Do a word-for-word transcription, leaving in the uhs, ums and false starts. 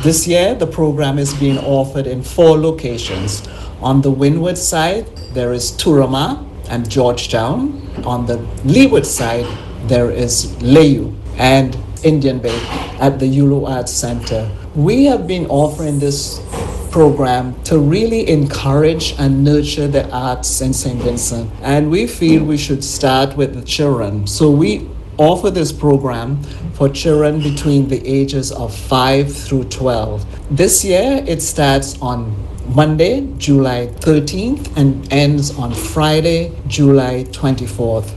This year, the program is being offered in four locations. On the windward side, there is Turama and Georgetown. On the leeward side, there is Layu and Indian Bay at the Yulu Arts Center. We have been offering this program to really encourage and nurture the arts in Saint Vincent. And we feel we should start with the children. So we offer this program for children between the ages of five through twelve. This year, it starts on Monday, July thirteenth, and ends on Friday, July twenty-fourth.